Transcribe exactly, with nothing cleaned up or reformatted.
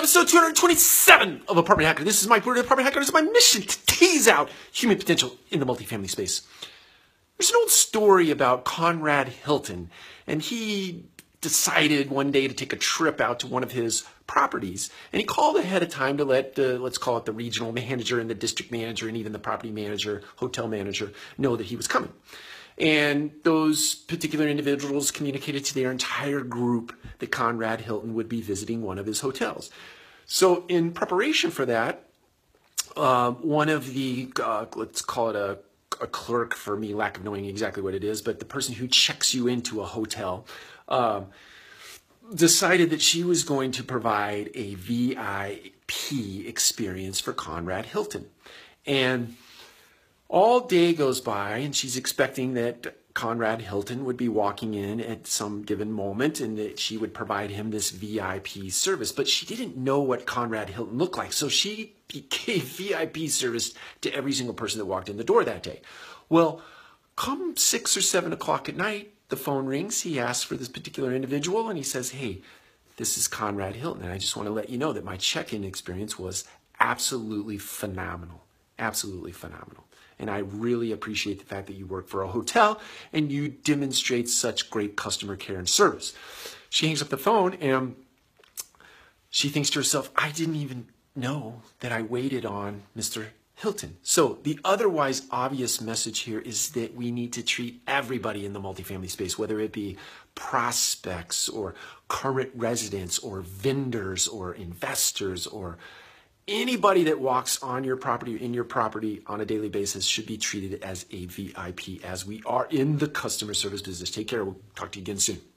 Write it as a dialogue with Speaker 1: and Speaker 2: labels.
Speaker 1: episode two hundred twenty-seven of Apartment Hacker. This is my Apartment Hacker. This is my mission to tease out human potential in the multifamily space. There's an old story about Conrad Hilton, and he decided one day to take a trip out to one of his properties, and he called ahead of time to let the, let's call it the regional manager and the district manager and even the property manager, hotel manager, know that he was coming. And those particular individuals communicated to their entire group that Conrad Hilton would be visiting one of his hotels. So in preparation for that, uh, one of the, uh, let's call it a, a clerk, for me, lack of knowing exactly what it is, but the person who checks you into a hotel, um, decided that she was going to provide a V I P experience for Conrad Hilton. And all day goes by, and she's expecting that Conrad Hilton would be walking in at some given moment and that she would provide him this V I P service. But she didn't know what Conrad Hilton looked like, so she gave V I P service to every single person that walked in the door that day. Well, come six or seven o'clock at night, the phone rings. He asks for this particular individual, and he says, "Hey, this is Conrad Hilton, and I just want to let you know that my check-in experience was absolutely phenomenal, absolutely phenomenal. And I really appreciate the fact that you work for a hotel and you demonstrate such great customer care and service." She hangs up the phone and she thinks to herself, I didn't even know that I waited on Mister Hilton. So the otherwise obvious message here is that we need to treat everybody in the multifamily space, whether it be prospects or current residents or vendors or investors or anybody that walks on your property or in your property on a daily basis should be treated as a V I P, as we are in the customer service business. Take care. We'll talk to you again soon.